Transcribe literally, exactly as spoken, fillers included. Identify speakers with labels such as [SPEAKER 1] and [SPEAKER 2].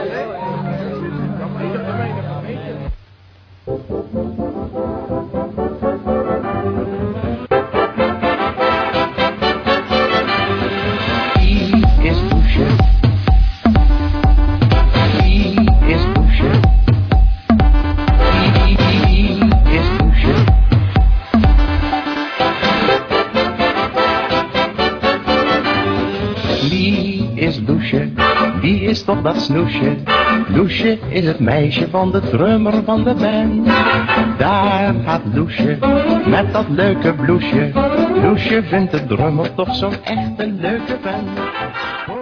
[SPEAKER 1] Wie is Loesje? Wie is toch dat snoesje? Loesje is het meisje van de drummer van de band. Daar gaat Loesje met dat leuke bloesje. Loesje vindt de drummer toch zo'n echt een leuke vent.